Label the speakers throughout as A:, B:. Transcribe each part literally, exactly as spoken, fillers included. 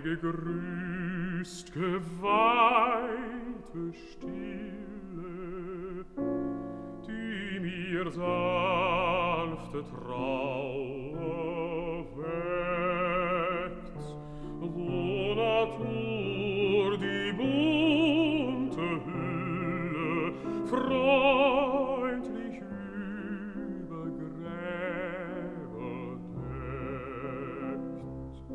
A: gegrüßt, geweihte Stille, die mir sanfte Trauer weckt, wo Natur die bunte Hülle freundlich über Gräber deckt.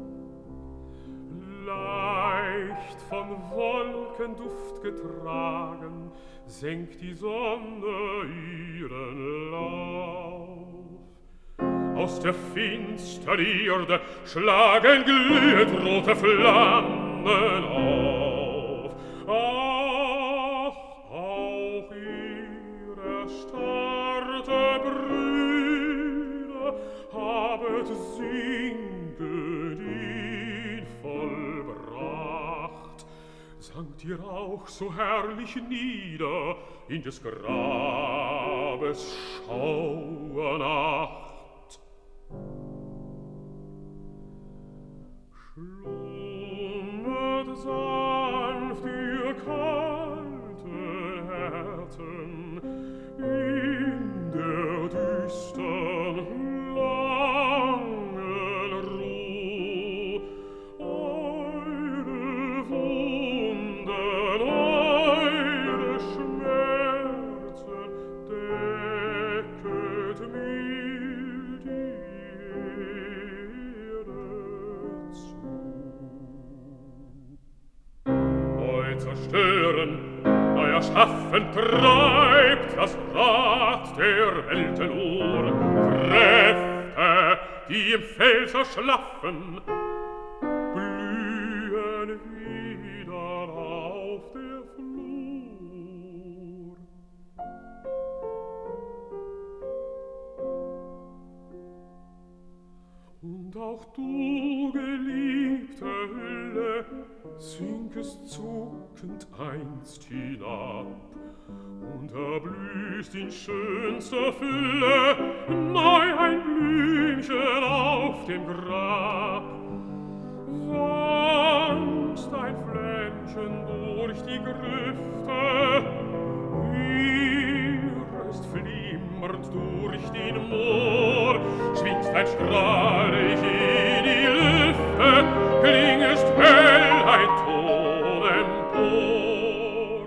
A: Leicht von Wolkenduft getragen, senkt die Sonne ihren Lauf. Aus der finstern Erde schlagen glühend rote Flammen auf. Ach, auch ihr erstarrte Brüder habet singend ihn vollbracht. Sankt ihr auch so herrlich nieder in des Grabes Schauernacht? Schlummert sanft ihr kalten Herzen in der düstern langen Ruh. Eure Wunden, eure Schmerzen decket mir die Erde zu. Neu zerstören, neu erschaffen treibt das Rad der Weltenuhr. Kräfte, die im Fels erschlaffen, blühen wieder auf der Flur. Und auch du, geliebte Hülle, sinkest zuckend einst hinab und erblühst in schönster Fülle neu ein Blümchen auf dem Grab. Wandst ein Flämmchen durch die Grüfte, irrest flimmernd durch den Moor, schwingst ein Strahl dich in die Lüfte, klingest hell ein Ton empor.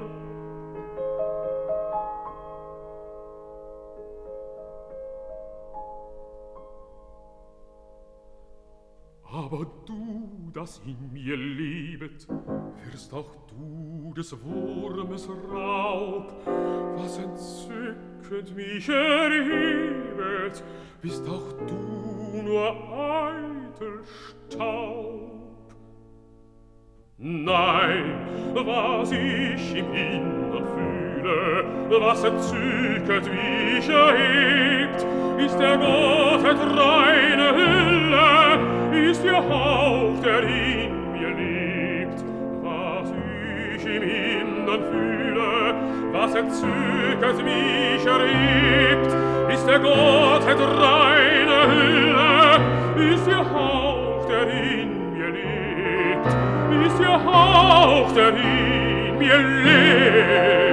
A: Aber du, das in mir lebet, wirst auch du des Wurmes Raub, was entzückend mich erhebet, bist auch du nur eitel Staub. Nein, was ich im Innern fühle, was entzücket mich erhebt, ist der Gottheit reine Hülle, ist ihr Hauch, der in mir lebt. Was ich im Innern fühle, was entzücket mich erhebt, ist der Gottheit reine Hülle, ist ihr Hauch, der in mir lebt, ist ihr Hauch, der in mir lebt.